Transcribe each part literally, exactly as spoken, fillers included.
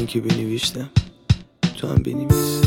من که بنویشتم تو هم بنویس.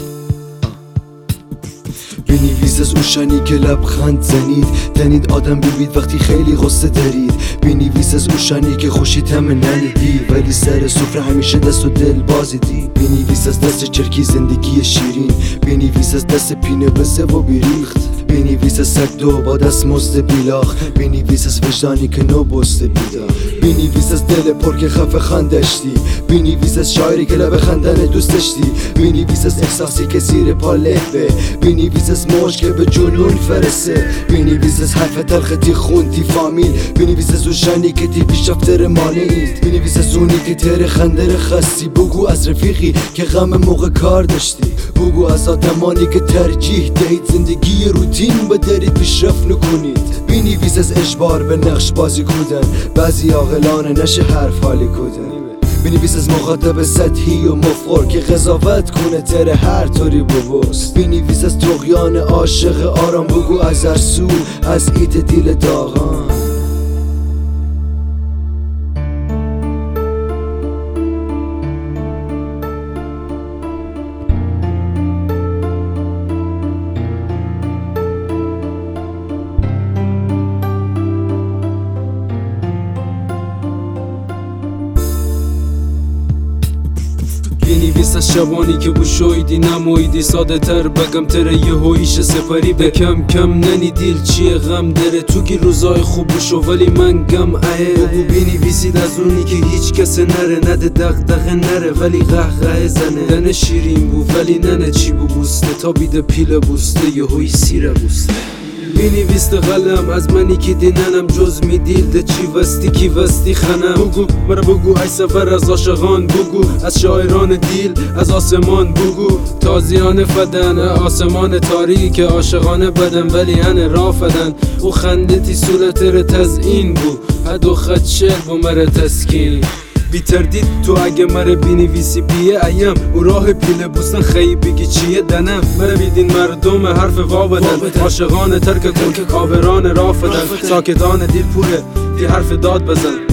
بنویس از اوشنی که لبخند زنید دنید آدم ببید وقتی خیلی غصه دارید. بنویس از اوشنی که خوشی تم نندی ولی سر سفره همیشه دست و دل بازیدی. بنویس از دست چرکی زندگی شیرین، بنویس از دست پینه بسه و بیریخت. بنویس از سگ دو با دست مزد بیلاخ، بنویس از وجدانی که نو بسته بیدار. بنویس از دل پر که خفه خندشتی، بنویس از شاعری که لب خندن دوست داشتی. بنویس از احساسی که زیر پا لهبه، بنویس از موج که به جنون فرسه. بنویس از حرف تلختی خوندی فامیل، بنویس از اوشنی که دی پیشرفتر مانید. بنویس از اونی که تر خندر خستی، بگو از رفیقی که غم موقع کار داشتی. بگو از آدمانی که ترجیح دهید زندگی روتین با دارید پیشرفت نکنید. بنویس از اجبار به نقش بازی کودن، بعضی عاقلانه نشه حرف حالی کودن. بنویس از مخاطب سطحی و مفخور که قضاوت کنه تر هر طوری ببست. بنویس از طغیان عاشق آرام، بگو از ارسو از ایت دیل داغان. بنویس از شبانی که بوشویدی نمویدی، ساده تر بگم تر یه هویش سپری به کم کم ننی دیل چیه غم داره تو که روزای خوب بشو ولی من گم اه. بگو بنویسید از اونی که هیچ کس نره نده دغدغه نره ولی قهقه زنه. دنه شیرین بو ولی ننه چی بو بوسته تا بیده پیل بوسته یه هوی سیره بوسته. بنویس قلم از منی که دیننم جز می دیل ده چی وستی کی وستی خنم. بگو مرا بگو ای سفر از عاشقان، بگو از شاعران دیل از آسمان، بگو تازیان فدن آسمان تاریک عاشقانه بدن ولی هن رافدن. او خندتی صورت ر تزئین بو هدو خد شعر بو مر تسکین. بی تردید تو اگه مره بنویسی بیه ایم او راه پیله بوستن خیلی بگی چیه دنم. مره بیدین مردم حرف وا بدن، عاشقان ترک کن کابران رافدن، ساکتان دیل پوره دی حرف داد بزن.